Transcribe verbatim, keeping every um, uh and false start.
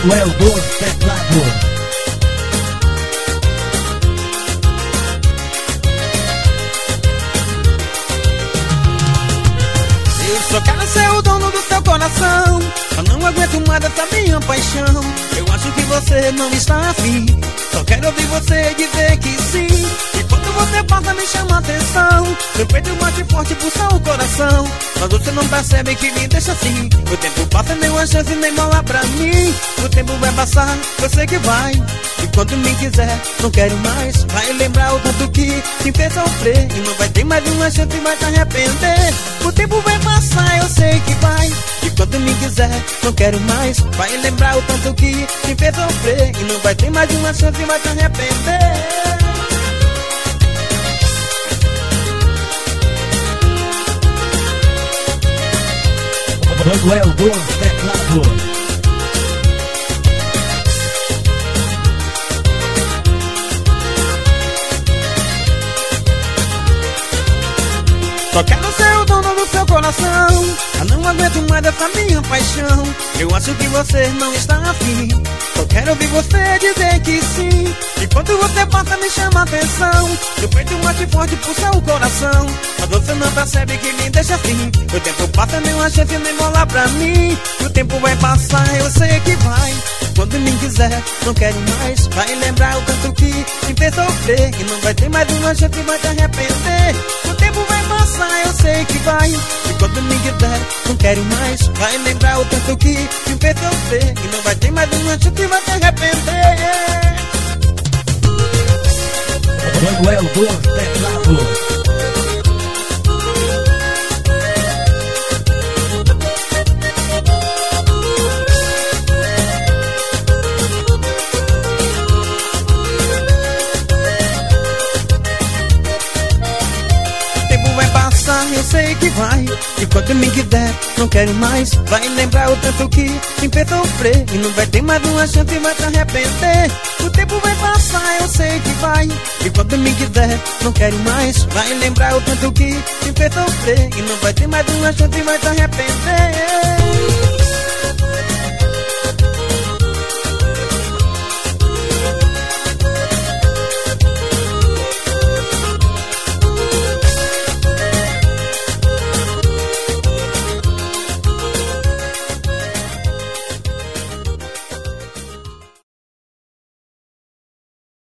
Manuel dos Teclados. Só quero ser o dono do seu coração. Eu não aguento mais dessa minha paixão. Eu acho que você não está afim. Só quero ouvir você dizer que sim. E quando você passa me chama atenção. Meu peito bate forte, pulsa o coração. Mas você não percebe que me deixa assim. O tempo passa, nem uma chance, nem bola pra mim. O tempo vai passar, eu sei que vai. E quando me quiser, não quero mais. Vai lembrar o tanto que me fez sofrer. E não vai ter mais uma chance, vai se arrepender. O tempo vai passar, eu sei que vai. E quando me quiser, não quero mais. Vai lembrar o tanto que me fez sofrer. E não vai ter mais uma chance, vai se arrepender. Manuel dos Teclados. Só quero ser o dono do seu coração. Eu não aguento mais dessa minha paixão. Eu acho que você não está afim. Só quero ouvir você dizer que sim. E quando você passa me chama atenção. Meu peito bate forte, pulsa o coração. Mas você não percebe que me deixa assim. O tempo passa, nem uma chance, nem bola pra mim. E o tempo vai passar, eu sei que vai. Quando me quiser, não quero mais. Vai lembrar o tanto que me fez sofrer. E não vai ter mais uma chance, vai se arrepender. O tempo vai passar, eu sei que vai. E quando me quiser, não quero mais. Vai lembrar o tanto que me fez sofrer. E não vai ter mais uma chance, vai se arrepender. Manuel dos Teclados. Eu sei que vai. E quando me quiser, não quero mais. Vai lembrar o tanto que me fez sofrer. E não vai ter mais uma chance, vai se arrepender. O tempo vai passar, eu sei que vai. E quando me quiser, não quero mais. Vai lembrar o tanto que me fez sofrer. E não vai ter mais uma chance, vai se arrepender.